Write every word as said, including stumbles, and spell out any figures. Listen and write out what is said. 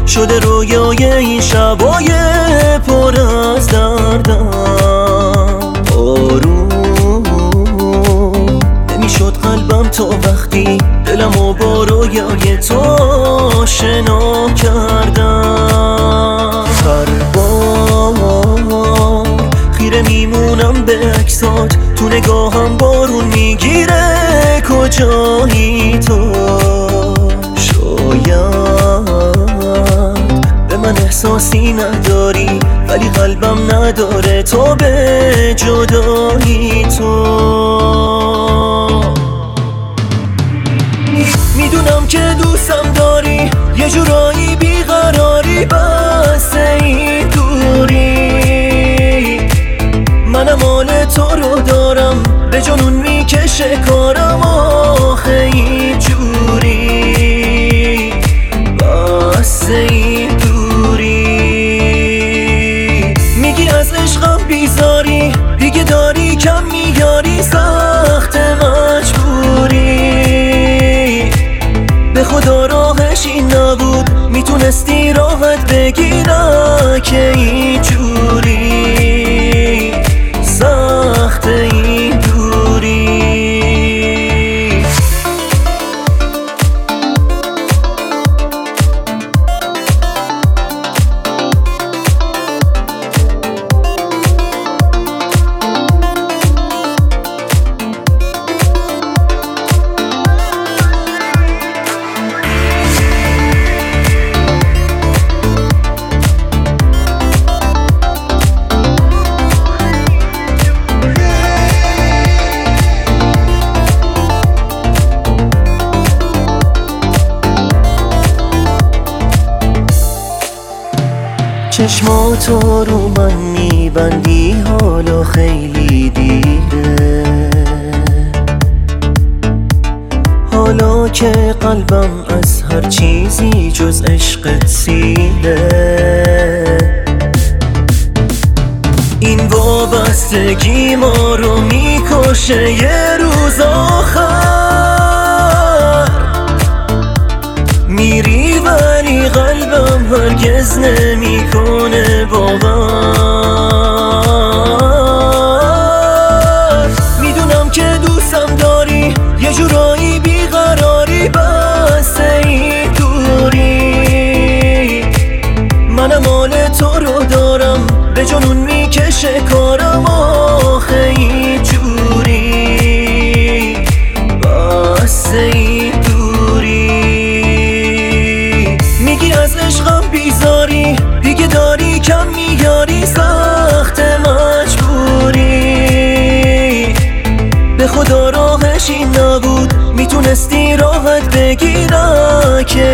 شده رویای این شبای پر از دردم. آروم نمیشد قلبم تا وقتی دلمو با رویای تو آشنا کردم. هر بار خیره میمونم به عکسات، تو نگاهم بارون میگیره کجایی تو. شاید به من احساسی نداری ولی قلبم نداره تو به جدایی تو. میدونم که دوستم داری، یه جورایی بیقراری، بس این دوری. منم حال تو رو دارم، به جنون میکشه کارم آخه این جوری، بس این دوری. میگی از عشقم بیزاری، دیگه داری کم میاری، سخت مجبوری. به خدا راهش این نبود، میتونستی راحت بگی نه که این جوری، سخت این دوری. چشماتو رو من میبندی حالا خیلی دیره، حالا که قلبم از هر چیزی جز عشقت سیره. این وابستگی ما رو میکشه یه روز آخر، میری ولی قلبم هرگز نمیکنه باور. میدونم که دوستم داری، یه جورایی بیقراری، بس این دوری. منم حال تو رو دارم، به جنون میکشه کارم آخه این جوری، بس این دوری. میگی از عشقم بیزاری، دیگه داری کم میاری، سخت مجبوری. به خدا راهش این نبود، میتونستی راحت بگی نه که